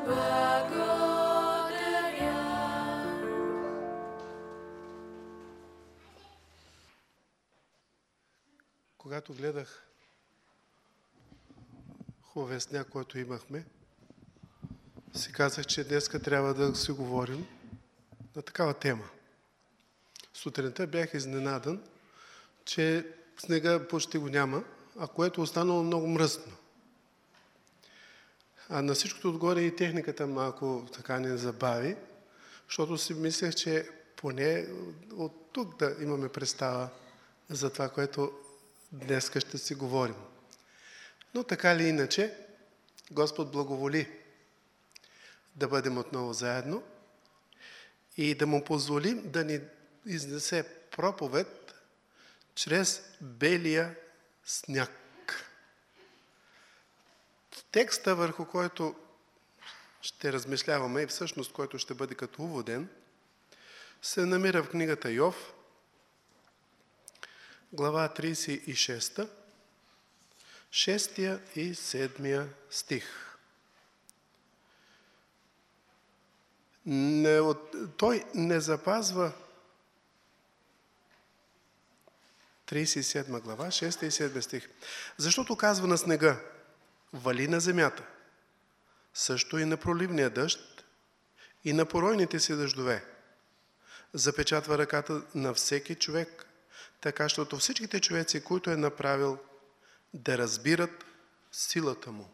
Когато гледах хубавия сняг, който имахме, си казах, че днеска трябва да си говорим на такава тема. Сутринта бях изненадан, че снега почти го няма, а което останало много мръсно. А на всичкото отгоре и техниката малко така не забави, защото си мислех, че поне от тук да имаме представа за това, което днеска ще си говорим. Но така или иначе, Господ благоволи да бъдем отново заедно и да му позволим да ни изнесе проповед чрез белия сняг. Текста, върху който ще размишляваме и всъщност който ще бъде като уводен, се намира в книгата Йов, глава 36, 6 и 7 стих. Той не запазва 37 глава, 6 и 7 стих. Защото казва на снега: вали на земята, също и на проливния дъжд, и на поройните си дъждове. Запечатва ръката на всеки човек, така щото всичките човеци, които е направил, да разбират силата му.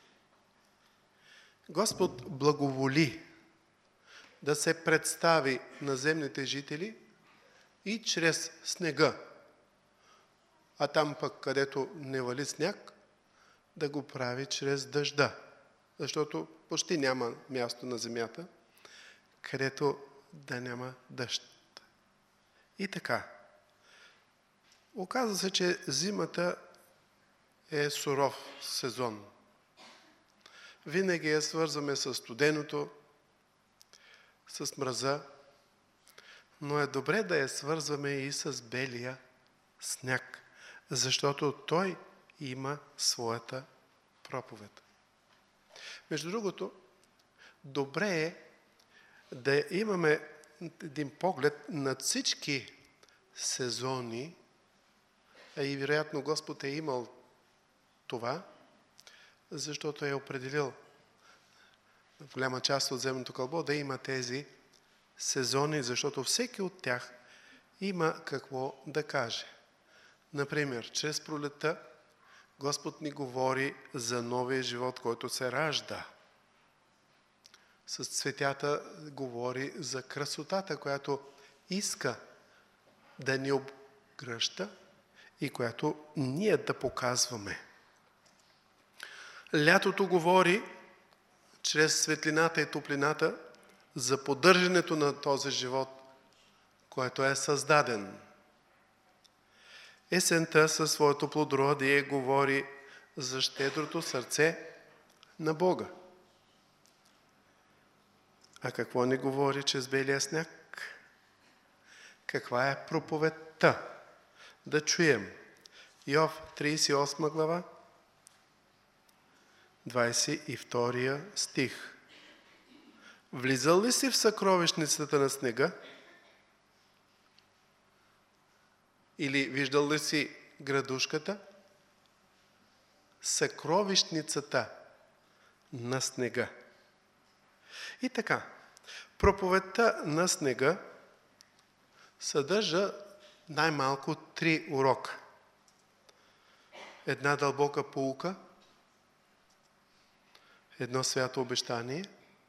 Господ благоволи да се представи на земните жители и чрез снега, а там пък, където не вали сняг, да го прави чрез дъжда, защото почти няма място на земята, където да няма дъжд. И така, оказва се, че зимата е суров сезон. Винаги я свързваме с студеното, с мраза, но е добре да я свързваме и с белия сняг, защото той има своята проповед. Между другото, добре е да имаме един поглед на всички сезони, а и вероятно Господ е имал това, защото е определил в голяма част от земното кълбо да има тези сезони, защото всеки от тях има какво да каже. Например, чрез пролетта Господ ни говори за новия живот, който се ражда. С цветята говори за красотата, която иска да ни обгръща и която ние да показваме. Лятото говори чрез светлината и топлината за поддържането на този живот, който е създаден. Есента със своето плодородие говори за щедрото сърце на Бога. А какво ни говори чрез белия сняг? Каква е проповедта? Да чуем. Йов 38 глава, 22 стих. Влизал ли си в съкровищницата на снега? Или виждал ли си градушката? Съкровищницата на снега. И така, проповедта на снега съдържа най-малко 3 урока. Една дълбока поука, едно свято обещание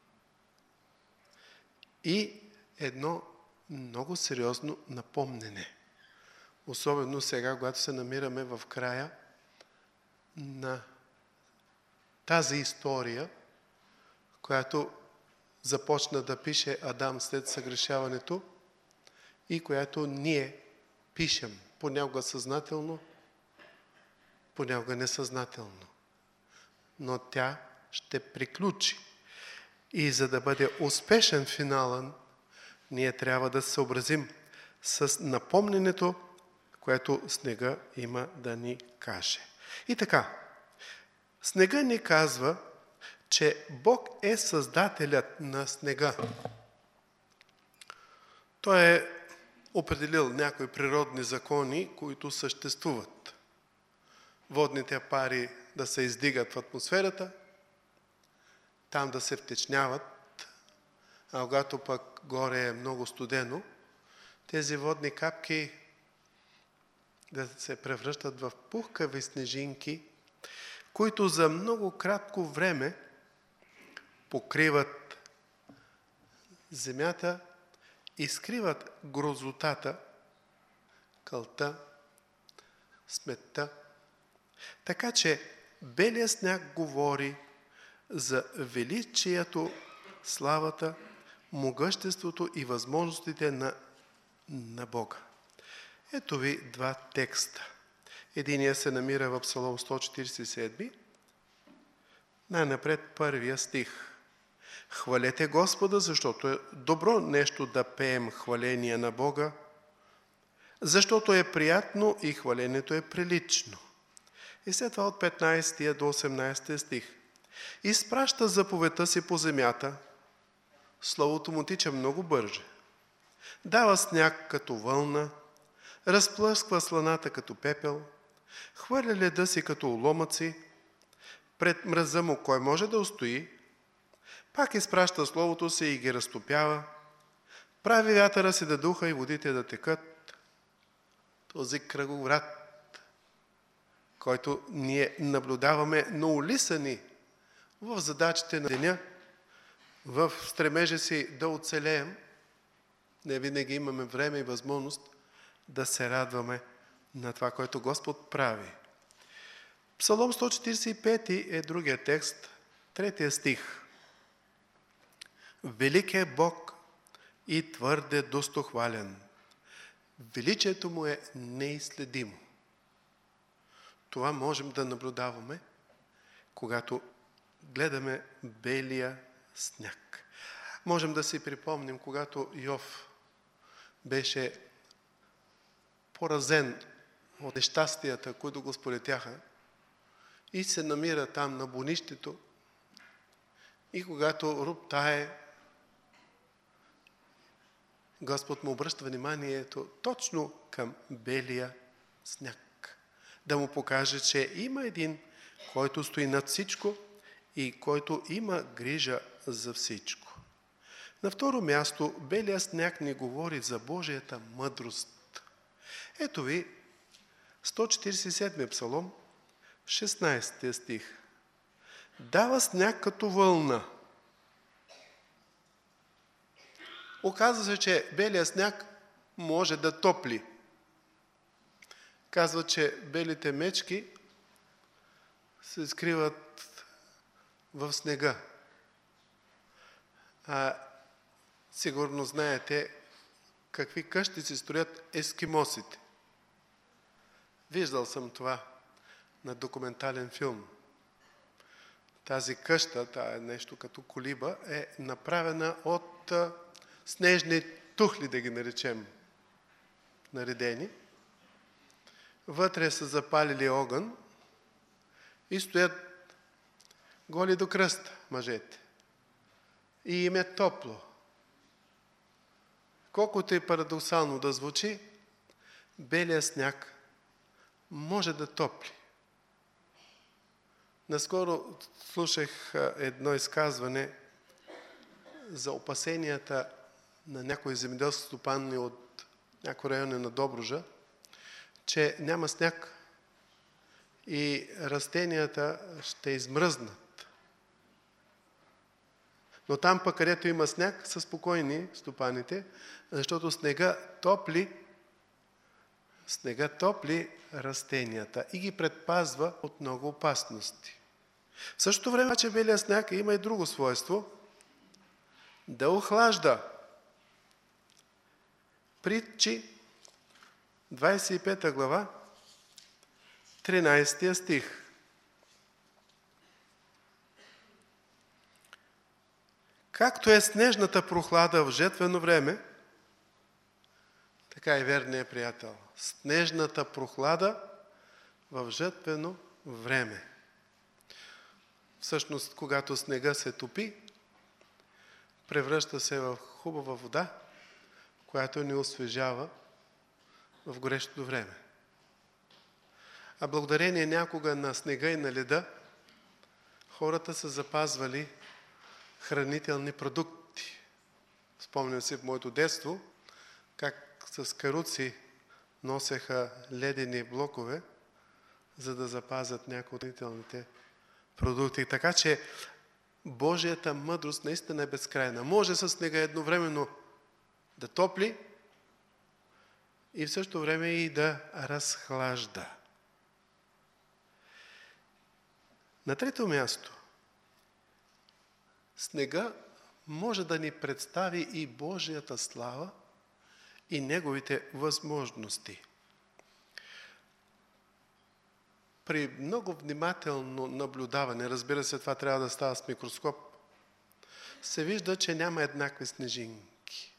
и едно много сериозно напомнене. Особено сега, когато се намираме в края на тази история, която започна да пише Адам след съгрешаването и която ние пишем, понякога съзнателно, понякога несъзнателно. Но тя ще приключи. И за да бъде успешен финалът, ние трябва да се съобразим с напомненето, което снега има да ни каже. И така, снега ни казва, че Бог е създателят на снега. Той е определил някои природни закони, които съществуват. Водните пари да се издигат в атмосферата, там да се втечняват, а когато пък горе е много студено, тези водни капки да се превръщат в пухкави снежинки, които за много кратко време покриват земята и скриват грозотата, кълта, сметта. Така че белият сняг говори за величието, славата, могъществото и възможностите на Бога. Ето ви два текста. Единият се намира в Псалом 147. Най-напред първия стих. Хвалете Господа, защото е добро нещо да пеем хваление на Бога, защото е приятно и хвалението е прилично. И след това от 15 до 18 стих. Изпраща заповедта си по земята, словото му тича много бърже. Дава сняг като вълна, разплъсква сланата като пепел, хвърля леда си като оломъци, пред мраза му кой може да устои, пак изпраща словото си и ги разтопява, прави вятъра си да духа и водите да текат. Този кръговрат, който ние наблюдаваме на улисани в задачите на деня, в стремежа си да оцелеем, не винаги имаме време и възможност да се радваме на това, което Господ прави. Псалом 145 е другия текст, третия стих. Велик е Бог и твърде достохвален. Величието му е неизследимо. Това можем да наблюдаваме, когато гледаме белия сняг. Можем да си припомним, когато Йов беше поразен от нещастията, които го сполетяха, и се намира там на бунището, и когато роптае, Господ му обръща вниманието точно към белия сняг. Да му покаже, че има един, който стои над всичко и който има грижа за всичко. На второ място, белия сняг ни говори за Божията мъдрост. Ето ви 147 псалом, 16 стих. Дава сняг като вълна. Оказва се, че белия сняг може да топли. Казва, че белите мечки се скриват в снега. Сигурно знаете какви къщи се строят ескимосите. Виждал съм това на документален филм. Тази къща, тая е нещо като колиба, е направена от снежни тухли, да ги наречем, наредени. Вътре са запалили огън и стоят голи до кръста мъжете. И им е топло. Колкото и парадоксално да звучи, белия сняг може да топли. Наскоро слушах едно изказване за опасенията на някои земеделски стопани от някои райони на Добруджа, че няма сняг и растенията ще измръзнат. Но там пък, където има сняг, са спокойни стопаните, защото снега топли растенията и ги предпазва от много опасности. В същото време, че белия сняг има и друго свойство – да охлажда. Притчи, 25 глава, 13 стих. Както е снежната прохлада в жетвено време, така и верният приятел. Снежната прохлада в жетвено време. Всъщност, когато снега се топи, превръща се в хубава вода, която ни освежава в горещото време. А благодарение някога на снега и на леда, хората са запазвали хранителни продукти. Спомням си в моето детство, как с каруци носеха ледени блокове, за да запазят някои от хранителните продукти. Така че Божията мъдрост наистина е безкрайна. Може с снега едновременно да топли и в същото време и да разхлажда. На трето място, снега може да ни представи и Божията слава и Неговите възможности. При много внимателно наблюдаване, разбира се, това трябва да става с микроскоп, се вижда, че няма еднакви снежинки.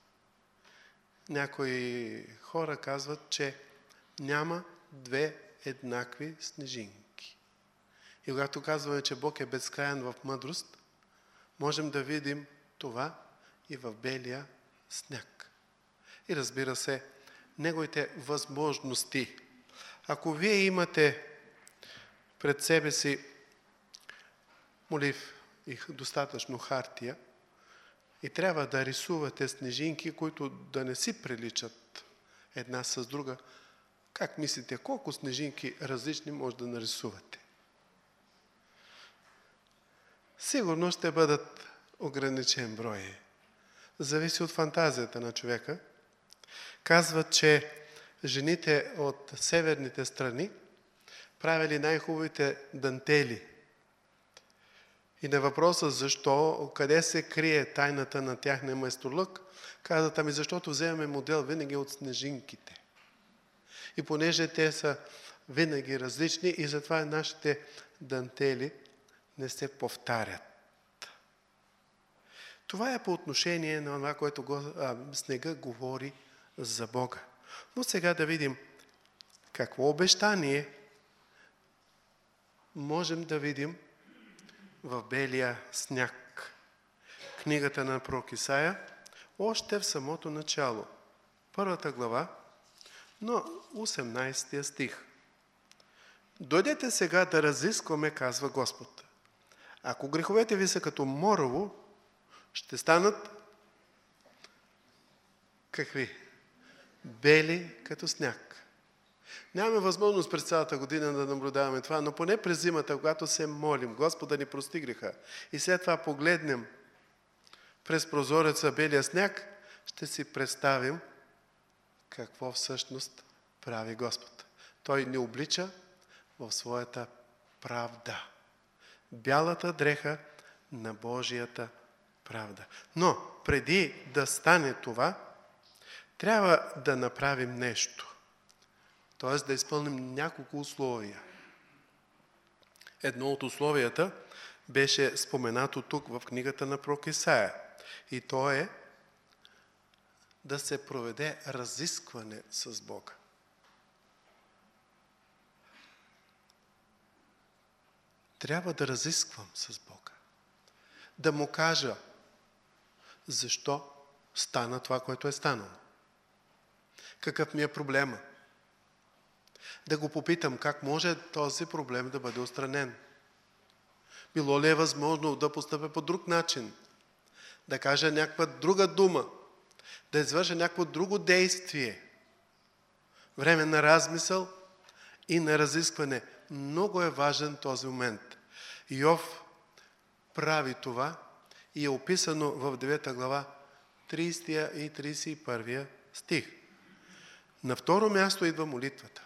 Някои хора казват, че няма две еднакви снежинки. И когато казваме, че Бог е безкрайен в мъдрост, можем да видим това и в белия сняг. И разбира се, Неговите възможности. Ако вие имате пред себе си молив и достатъчно хартия и трябва да рисувате снежинки, които да не си приличат една с друга, как мислите, колко снежинки различни може да нарисувате? Сигурно ще бъдат ограничен брой. Зависи от фантазията на човека. Казват, че жените от северните страни правили най-хубавите дантели. И на въпроса защо, къде се крие тайната на тяхния майсторлък, казват, ами защото вземаме модел винаги от снежинките. И понеже те са винаги различни и затова нашите дантели не се повтарят. Това е по отношение на това, което снега говори за Бога. Но сега да видим какво обещание можем да видим в белия сняг. Книгата на пророк Исаия, още в самото начало, 1 глава, но 18 стих. Дойдете сега да разискваме, казва Господ. Ако греховете ви са като морово, ще станат какви? Бели като сняг. Нямаме възможност през цялата година да наблюдаваме това, но поне през зимата, когато се молим, Господа ни прости греха, и след това погледнем през прозореца белия сняг, ще си представим какво всъщност прави Господ. Той ни облича в своята правда. Бялата дреха на Божията правда. Но преди да стане това, трябва да направим нещо. Т.е. да изпълним няколко условия. Едно от условията беше споменато тук в книгата на пророк Исаия. И то е да се проведе разискване с Бога. Трябва да разисквам с Бога. Да му кажа защо стана това, което е станало. Какъв ми е проблема? Да го попитам как може този проблем да бъде отстранен. Било ли е възможно да постъпя по друг начин? Да кажа някаква друга дума? Да извърша някакво друго действие? Време на размисъл и на разискване. Много е важен този момент. Йов прави това и е описано в 9 глава 30 и 31 стих. На второ място идва молитвата.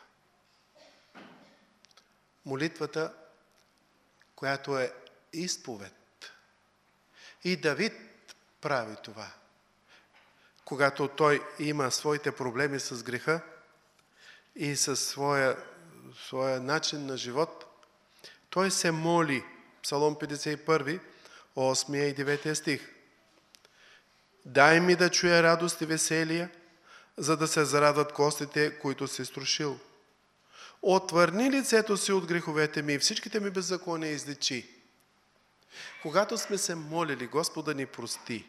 Молитвата, която е изповед. И Давид прави това. Когато той има своите проблеми с греха и със своя начин на живот, той се моли. Псалом 51, 8 и 9 стих. Дай ми да чуя радост и веселие, за да се зарадват костите, които си струшил. Отвърни лицето си от греховете ми и всичките ми беззакония изличи. Когато сме се молили Господа ни прости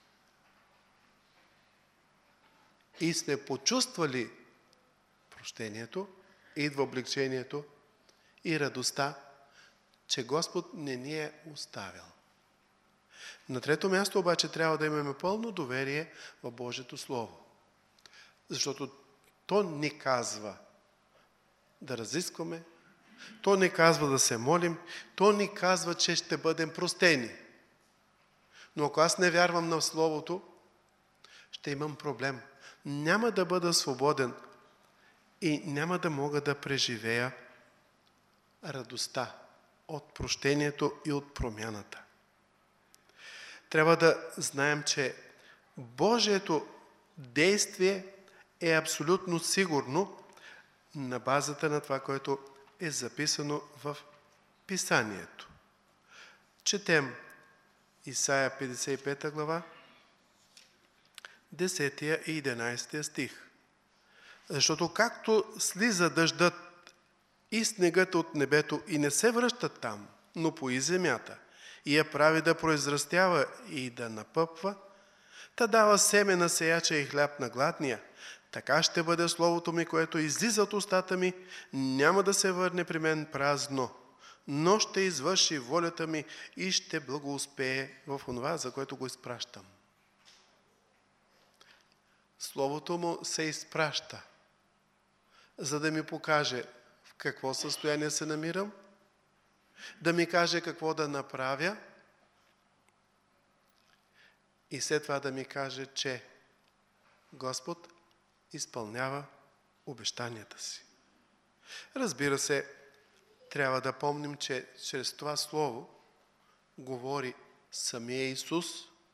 и сме почувствали прощението, идва облегчението и радостта, че Господ не ни е оставил. На трето място обаче трябва да имаме пълно доверие в Божието Слово. Защото то ни казва да разискваме, то ни казва да се молим, то ни казва, че ще бъдем простени. Но ако аз не вярвам на Словото, ще имам проблем. Няма да бъда свободен и няма да мога да преживея радостта от прощението и от промяната. Трябва да знаем, че Божието действие е абсолютно сигурно на базата на това, което е записано в Писанието. Четем Исаия 55 глава, 10 и 11 стих. Защото както слиза дъждът и снегът от небето и не се връщат там, но пои земята и я прави да произрастява и да напъпва, та дава семе на сеяча и хляб на гладния, така ще бъде словото ми, което излиза от устата ми, няма да се върне при мен празно, но ще извърши волята ми и ще благоуспее в онова, за което го изпращам. Словото му се изпраща, за да ми покаже в какво състояние се намирам, да ми каже какво да направя и след това да ми каже, че Господ изпълнява обещанията си. Разбира се, трябва да помним, че чрез това слово говори самия Исус,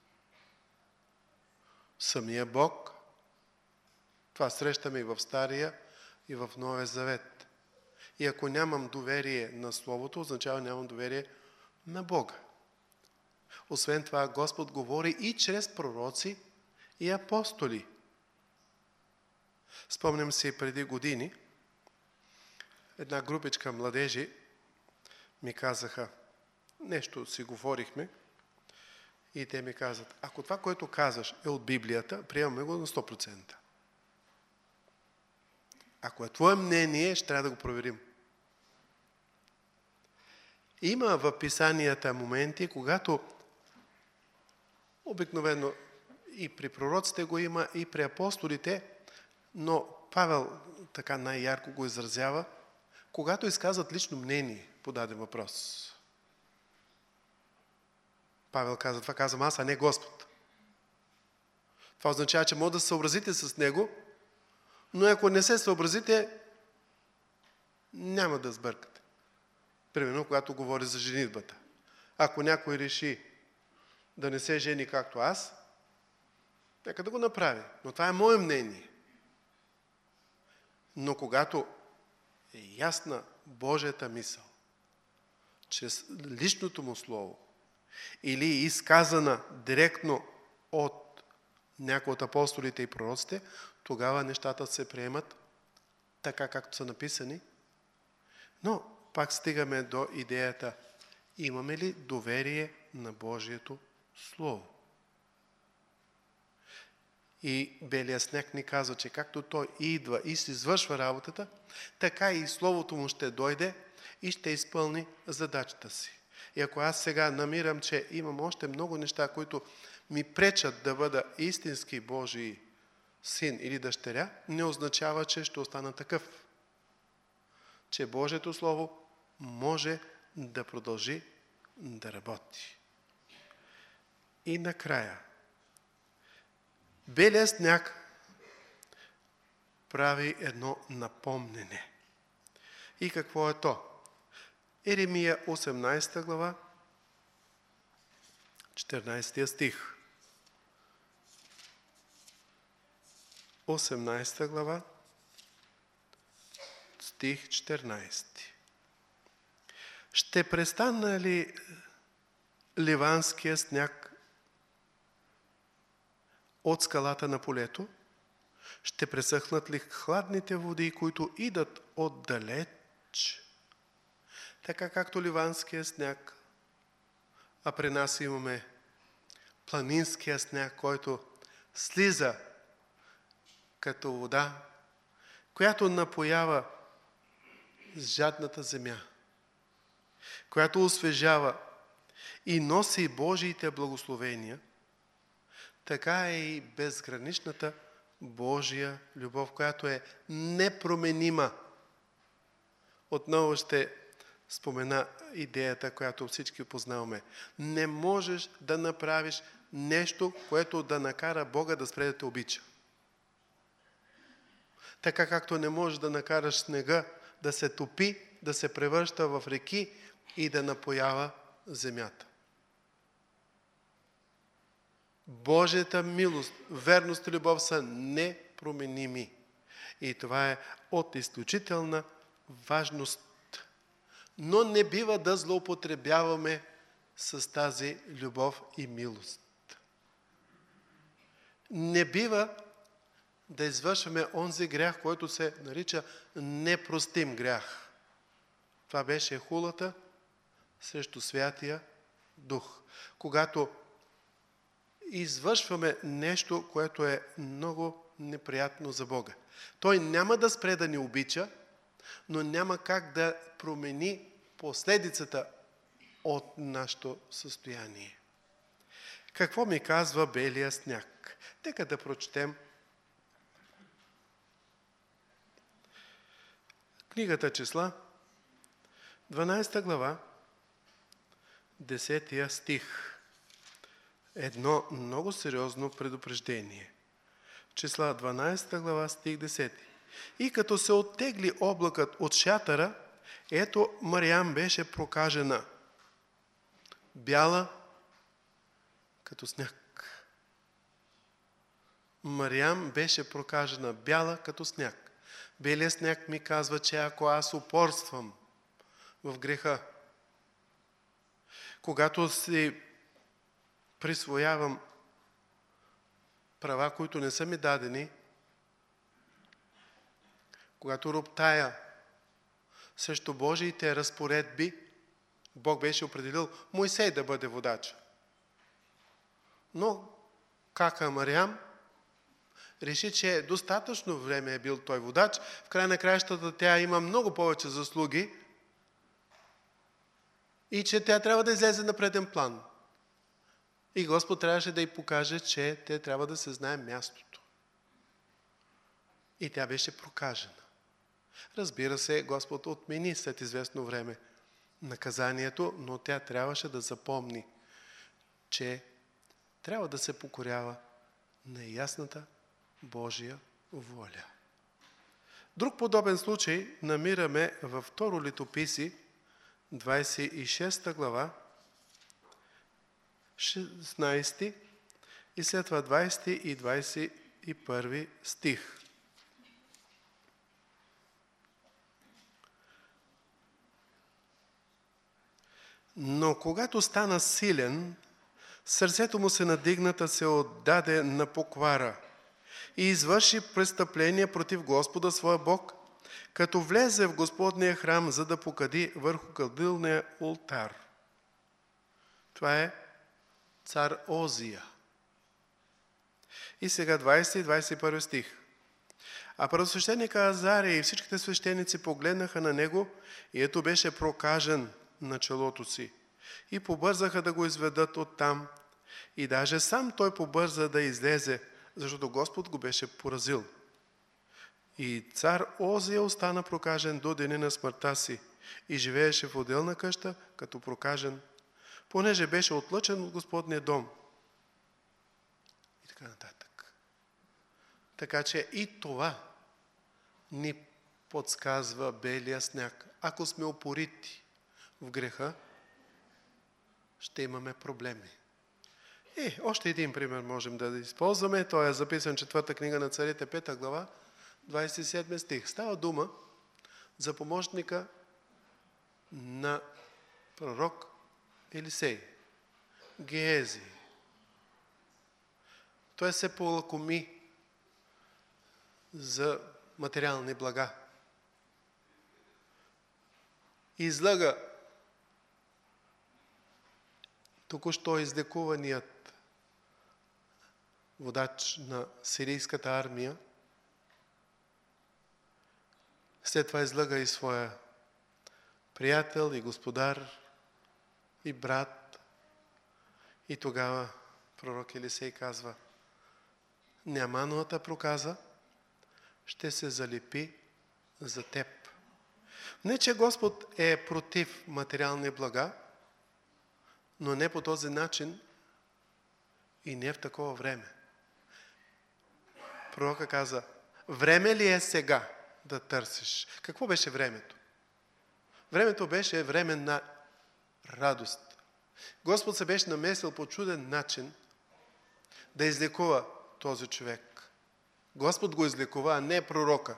самия Бог. Това срещаме и в Стария, и в Новия Завет. И ако нямам доверие на Словото, означава нямам доверие на Бога. Освен това, Господ говори и чрез пророци и апостоли. Спомням си преди години, една групичка младежи ми казаха, нещо си говорихме, и те ми казват, ако това, което казваш е от Библията, приемаме го на 100%. Ако е твое мнение, ще трябва да го проверим. Има в писанията моменти, когато обикновено и при пророците го има, и при апостолите, но Павел така най-ярко го изразява, когато изказват лично мнение по даден въпрос. Павел каза, това казвам аз, а не Господ. Това означава, че може да се съобразите с него, но ако не се съобразите, няма да сбъркате. Примерно, когато говори за женитбата. Ако някой реши да не се жени както аз, нека да го направи. Но това е мое мнение. Но когато е ясна Божията мисъл, чрез личното му слово, или изказана директно от някои от апостолите и пророците, тогава нещата се приемат така, както са написани. Но пак стигаме до идеята, имаме ли доверие на Божието Слово? И белия сняг ни казва, че както той идва и се извършва работата, така и Словото му ще дойде и ще изпълни задачата си. И ако аз сега намирам, че имам още много неща, които ми пречат да бъда истински Божий син или дъщеря, не означава, че ще остана такъв. Че Божието Слово може да продължи да работи. И накрая, белият сняг прави едно напомнене. И какво е то? Еремия 18 глава, 14 стих. 18 глава, стих 14. Ще престана ли ливанския сняг от скалата на полето? Ще пресъхнат ли хладните води, които идат отдалеч? Така както ливанския сняг а при нас имаме планинския сняг, който слиза като вода, която напоява жадната земя, която освежава и носи Божиите благословения, така е и безграничната Божия любов, която е непроменима. Отново ще спомена идеята, която всички познаваме. Не можеш да направиш нещо, което да накара Бога да спре да те обича. Така както не можеш да накараш снега да се топи, да се превръща в реки и да напоява земята. Божията милост, верност и любов са непроменими. И това е от изключителна важност. Но не бива да злоупотребяваме с тази любов и милост. Не бива да извършваме онзи грях, който се нарича непростим грях. Това беше хулата срещу Святия Дух. Когато извършваме нещо, което е много неприятно за Бога. Той няма да спре да ни обича, но няма как да промени последицата от нашето състояние. Какво ми казва белия сняг? Нека да прочетем книгата Числа, 12 глава, 10 стих. Едно много сериозно предупреждение. Числа, 12 глава, стих 10. И като се оттегли облакът от шатъра, ето Мариам беше прокажена, бяла като сняг. Мариам беше прокажена, бяла като сняг. Белият сняг ми казва, че ако аз упорствам в греха, когато си присвоявам права, които не са ми дадени, когато роптая срещу Божиите разпоредби, Бог беше определил Мойсей да бъде водач. Но кака Мариам реши, че достатъчно време е бил той водач. В край на краищата тя има много повече заслуги и че тя трябва да излезе на преден план. И Господ трябваше да й покаже, че те трябва да се знае мястото. И тя беше прокажена. Разбира се, Господ отмени след известно време наказанието, но тя трябваше да запомни, че трябва да се покорява на ясната Божия воля. Друг подобен случай намираме във Второ летописи, 26 глава, 16 и след това 20 и 21 стих. Но когато стана силен, сърцето му се надигната, се отдаде на поквара и извърши престъпление против Господа своя Бог, като влезе в Господния храм, за да покади върху кадилния олтар. Това е цар Озия. И сега 20 и 21 стих. А първосвещеника Азария и всичките свещеници погледнаха на него и ето беше прокажен на челото си. И побързаха да го изведат оттам. И даже сам той побърза да излезе, защото Господ го беше поразил. И цар Озия остана прокажен до деня на смъртта си и живееше в отделна къща, като прокажен, понеже беше отлъчен от Господния дом. И така нататък. Така че и това ни подсказва белия сняг. Ако сме упорити в греха, ще имаме проблеми. Още един пример можем да използваме. Той е записан в 4 книга на царите, 5 глава, 27 стих. Става дума за помощника на пророк Елисей, Геези. Той се полакоми за материални блага. Излага току-що излекуваният водач на сирийската армия, след това излъга и своя приятел, и господар, и брат. И тогава пророк Елисей казва: Неамановата проказа ще се залепи за теб. Не, че Господ е против материални блага, но не по този начин и не в такова време. Пророка каза: време ли е сега да търсиш? Какво беше времето? Времето беше време на радост. Господ се беше намесил по чуден начин да излекува този човек. Господ го излекува, а не пророка.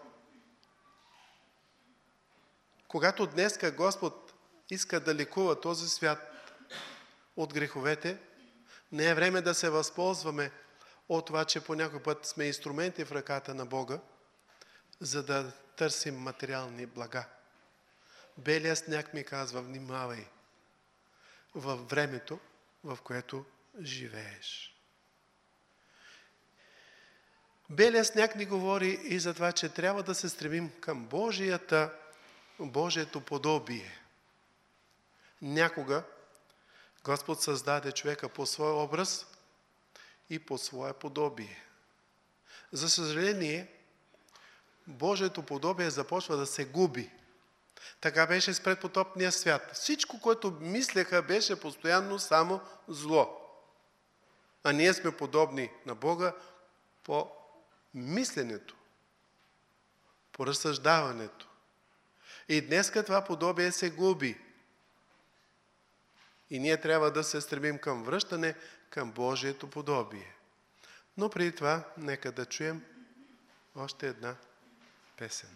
Когато днеска Господ иска да лекува този свят от греховете, не е време да се възползваме от това, че по някой път сме инструменти в ръката на Бога, за да търсим материални блага. Белият сняг ми казва: внимавай във времето, в което живееш. Белият сняг ни говори и за това, че трябва да се стремим към Божието подобие. Някога Господ създаде човека по своя образ и по свое подобие. За съжаление, Божието подобие започва да се губи. Така беше с предпотопния свят. Всичко, което мислеха, беше постоянно само зло. А ние сме подобни на Бога по мисленето, по разсъждаването. И днеска това подобие се губи. И ние трябва да се стремим към връщане към Божието подобие. Но преди това, нека да чуем още една песен.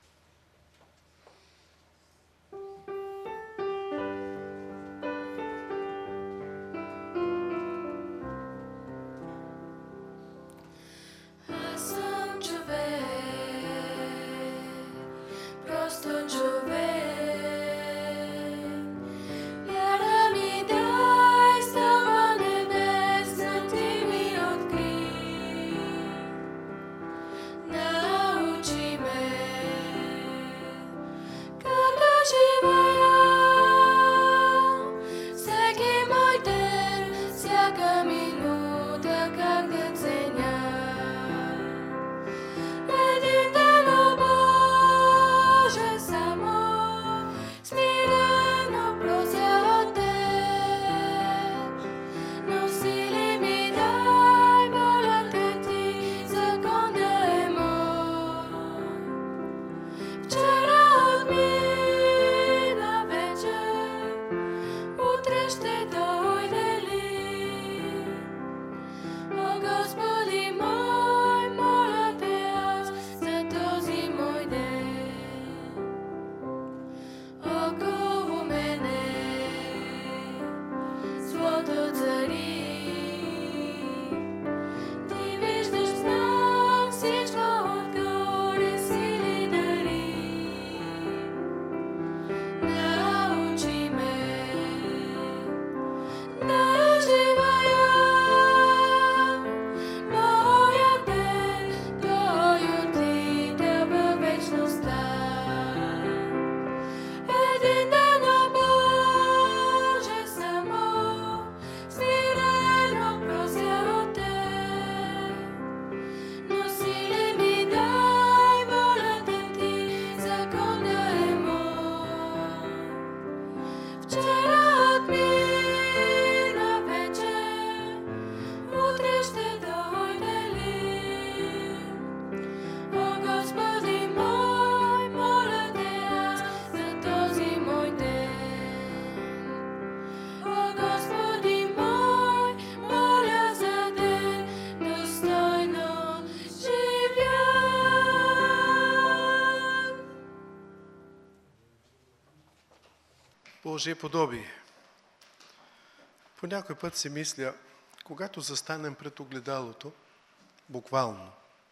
Божие подобие. По някой път си мисля, когато застанем пред огледалото, буквално,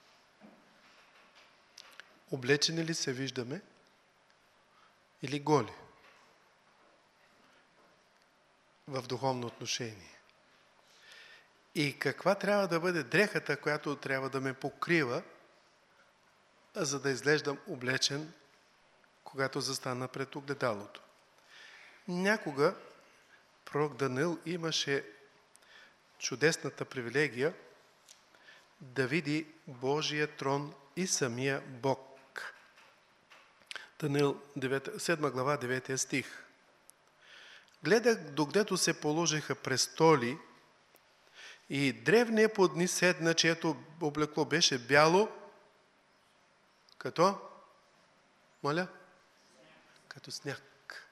облечени ли се виждаме или голи? в духовно отношение. И каква трябва да бъде дрехата, която трябва да ме покрива, за да изглеждам облечен, когато застана пред огледалото. Някога пророк Даниил имаше чудесната привилегия да види Божия трон и самия Бог. Даниил 7 глава 9 стих. Гледах, докъдето се положиха престоли и древният под дни седна, чието облекло беше бяло, като? Моля? Като сняг.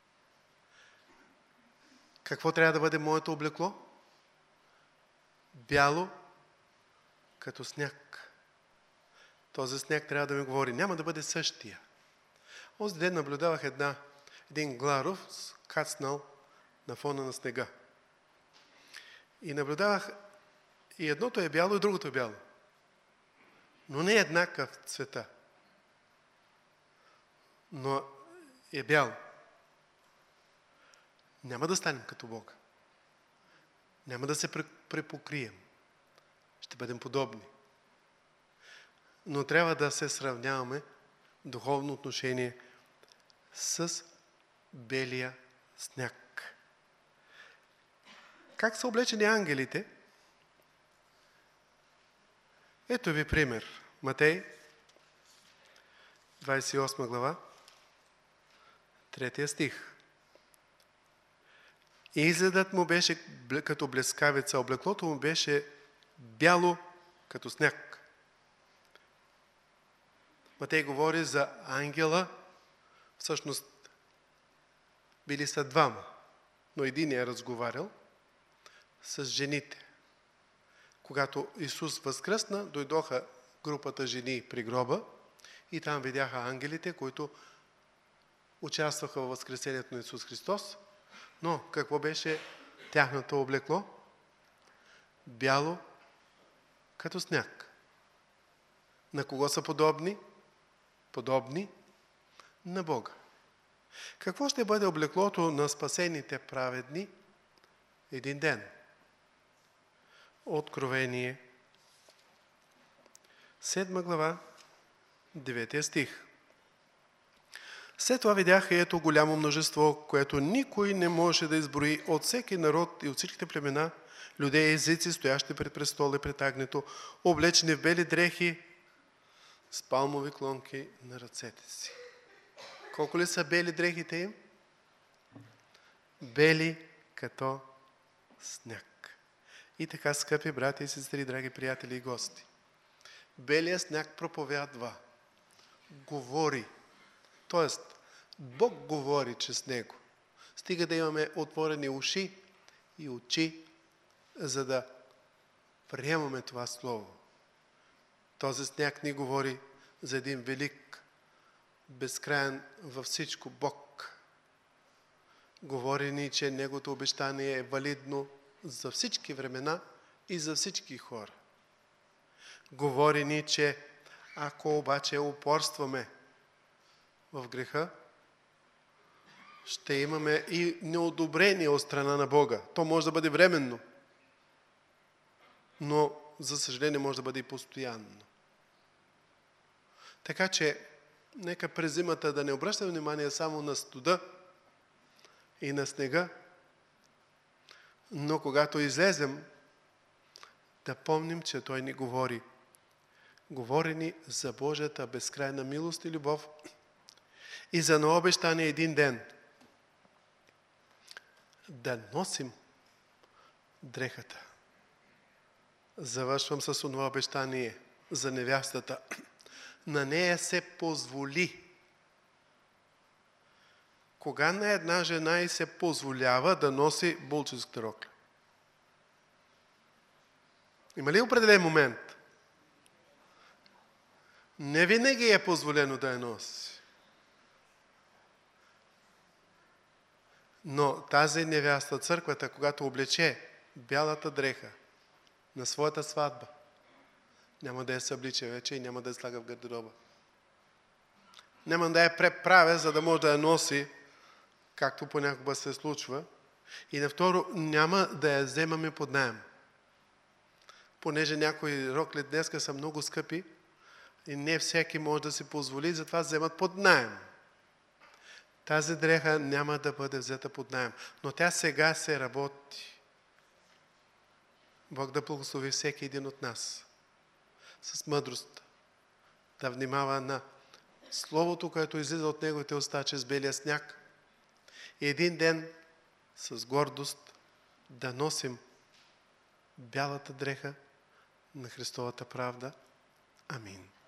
Какво трябва да бъде моето облекло? Бяло, като сняг. Този сняг трябва да ми говори. Няма да бъде същия. Онзи ден наблюдавах един гларов, кацнал на фона на снега. И наблюдавах, и едното е бяло, и другото е бяло. Но не е еднакъв цвета. Но е бяло. Няма да станем като Бога. Няма да се препокрием. Ще бъдем подобни. Но трябва да се сравняваме в духовно отношение с белия сняг. Как са облечени ангелите? Ето ви пример. Матей, 28 глава, 3 стих. И изгледът му беше като блескавица, облеклото му беше бяло като сняг. Матей говори за ангела, всъщност били са двама, но един е разговарял с жените. Когато Исус възкръсна, дойдоха групата жени при гроба и там видяха ангелите, които участваха в възкресението на Исус Христос. Но какво беше тяхното облекло? Бяло като сняг. На кого са подобни? Подобни на Бога. Какво ще бъде облеклото на спасените праведни един ден? Откровение, 7 глава, 9 стих. След това видях и ето голямо множество, което никой не може да изброи, от всеки народ и от всичките племена, людей и езици, стоящи пред престола и пред агнето, облечени в бели дрехи, с палмови клонки на ръцете си. Колко ли са бели дрехите им? Бели като сняг. И така, скъпи брати и сестри, драги приятели и гости, белият сняг проповядва, говори. Тоест, Бог говори чрез него. Стига да имаме отворени уши и очи, за да приемаме това слово. Този сняг ни говори за един велик, безкрайен във всичко Бог. Говори ни, че Неговото обещание е валидно за всички времена и за всички хора. Говори ни, че ако обаче упорстваме в греха, ще имаме и неодобрение от страна на Бога. То може да бъде временно, но за съжаление може да бъде и постоянно. Така че, нека през зимата да не обръщаме внимание само на студа и на снега, но когато излезем, да помним, че Той ни говори. Говори ни за Божията безкрайна милост и любов и за ново обещание един ден да носим дрехата. Завършвам с това обещание за невястата. На нея се позволи. Кога на една жена и се позволява да носи булчинската рокля? Има ли определен момент? Не винаги е позволено да я носи. Но тази невяста, църквата, когато облече бялата дреха на своята сватба, няма да я съблича вече и няма да я слага в гардероба. Няма да я преправя, за да може да я носи, както понякога се случва, И на второ, няма да я вземаме под наем. Понеже някои рокли днеска са много скъпи и не всеки може да си позволи, затова вземат под наем. Тази дреха няма да бъде взета под наем, но тя сега се работи. Бог да благослови всеки един от нас с мъдрост, да внимава на Словото, което излиза от неговите уста чрез белия сняг, и един ден с гордост да носим бялата дреха на Христовата правда. Амин.